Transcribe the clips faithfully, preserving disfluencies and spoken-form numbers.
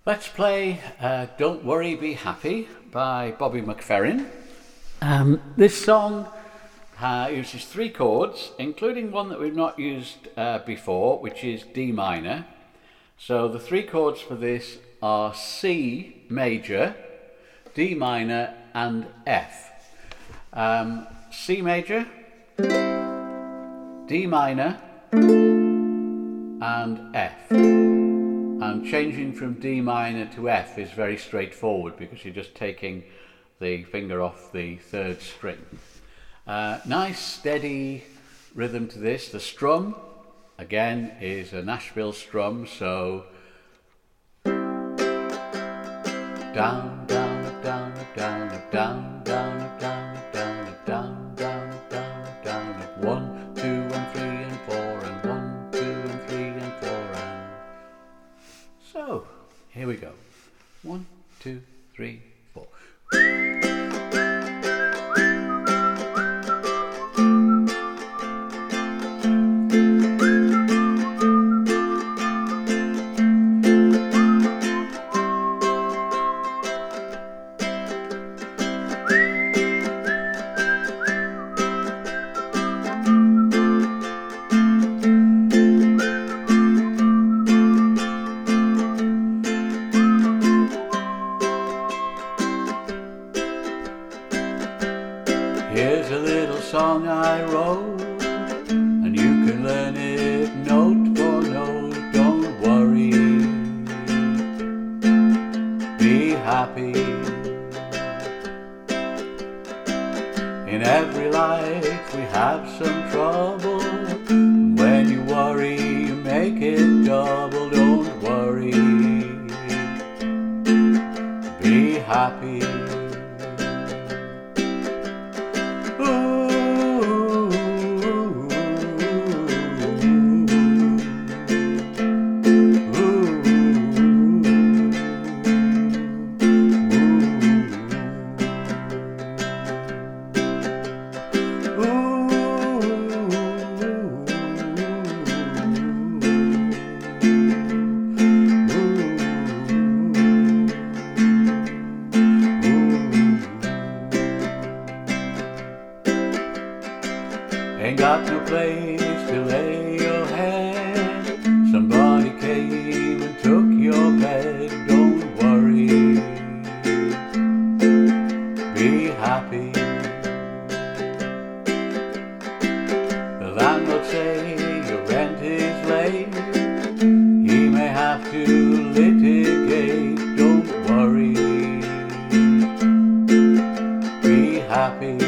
Let's play uh, Don't Worry, Be Happy by Bobby McFerrin. Um, this song uh, uses three chords, including one that we've not used uh, before, which is D minor. So the three chords for this are C major, D minor and F. Um, C major, D minor and F. And changing from D minor to F is very straightforward because you're just taking the finger off the third string. Uh, nice steady rhythm to this. The strum, again, is a Nashville strum, so down, down, down, down, down, down, down, down, down, down, down, down, down, one, two, and three, and four, and one, two, and three, and four, and so here we go. One, two, three, four. Here's a little song I wrote, and you can learn it note for note. Don't worry, be happy. In every life we have some trouble. When you worry, you make it double. Don't worry, be happy. Ain't got no place to lay your head. Somebody came and took your bed. Don't worry, be happy. The landlord say your rent is late. He may have to litigate. Don't worry, be happy.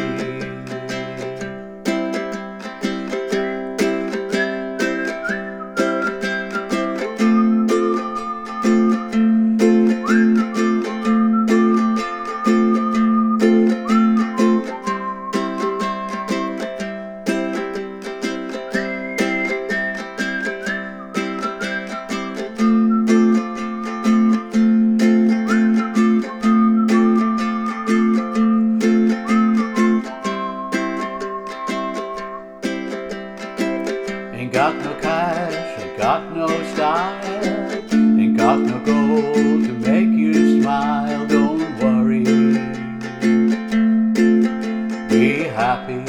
Ain't got no cash, ain't got no style, ain't got no gold to make you smile. Don't worry, be happy.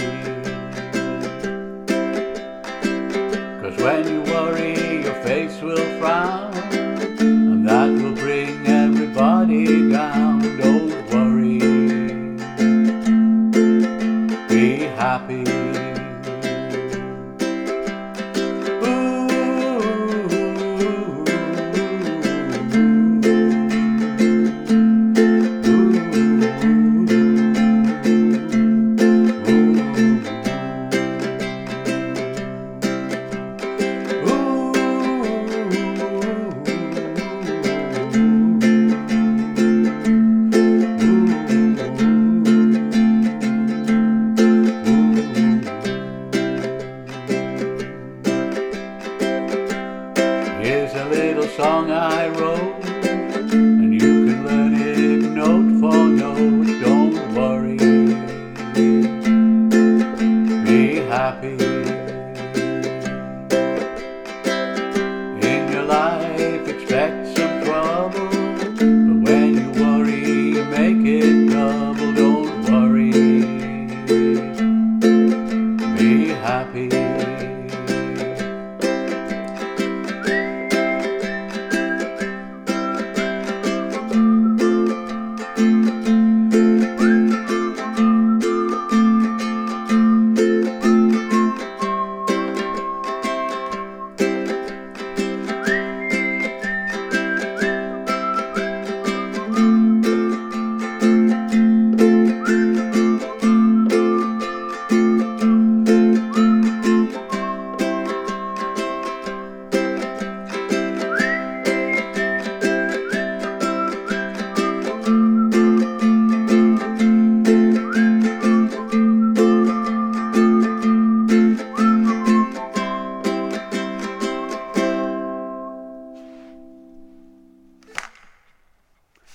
'Cause when you worry, your face will frown, and that will bring everybody down. Don't worry, be happy.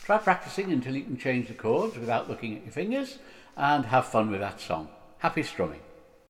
Try practicing until you can change the chords without looking at your fingers, and have fun with that song. Happy strumming.